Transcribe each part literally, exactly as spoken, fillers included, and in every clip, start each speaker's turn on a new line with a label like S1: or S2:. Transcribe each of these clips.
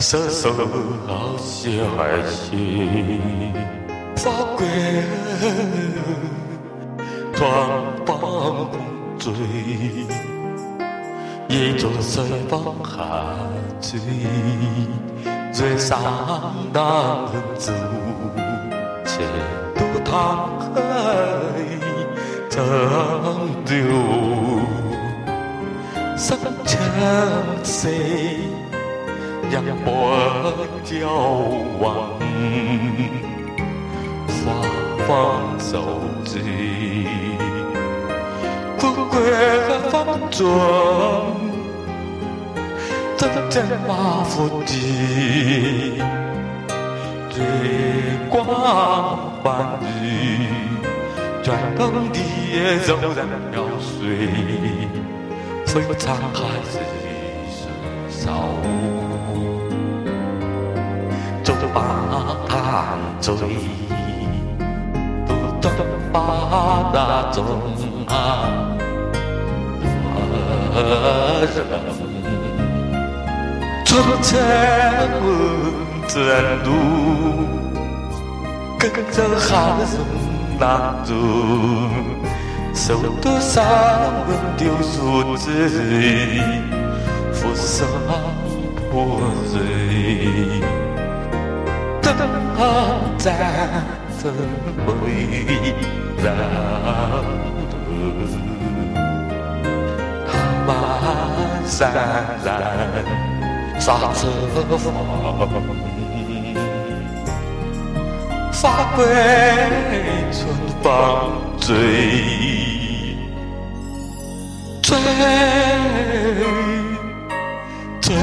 S1: 瑟瑟好些还是法国团帮醉，夜中西方下水，最上南走，且都他海长流，三千岁。阳波交往，发放手机，富贵方准，真正马夫吉，月光伴雨，转动的柔然描水，非常还是少。就把它追，不断把那种啊人，从前真路，跟着汉人那种，手头上丢数字，浮上破碎。他在这回来，他马山然刹车房，发挥春风追追追。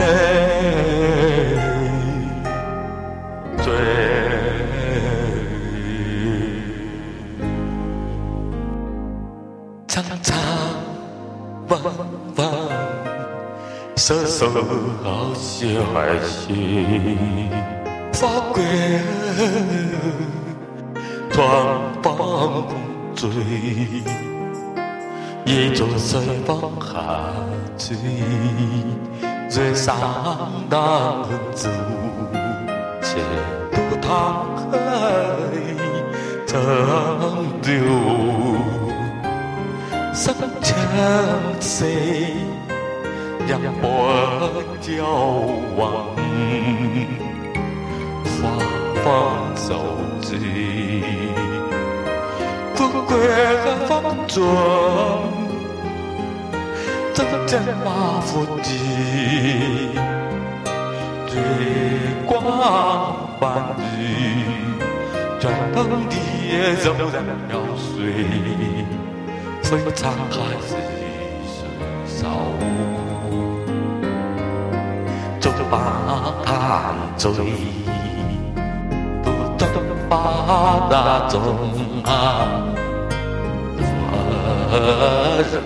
S1: 长长弯弯，瑟瑟好些还是法国团帮醉，夜中西方下水，最上南走，且都他海长流。三千岁，阳波交往，发放手机，富贵方准，真正马夫吉，月光伴雨，转动的柔然描水。非常还是少，就把它追，不断把那种啊人，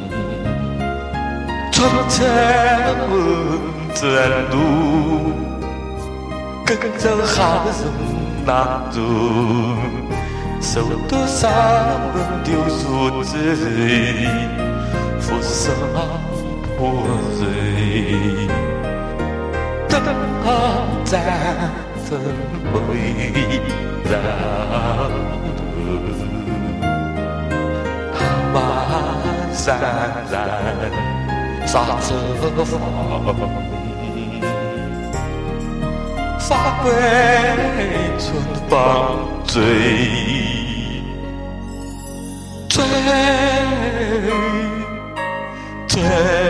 S1: 从前真路，跟着汉人那种。手头上丢数字，浮上破碎。等他在这回来，他马山然刹车房，发挥春风追。追追。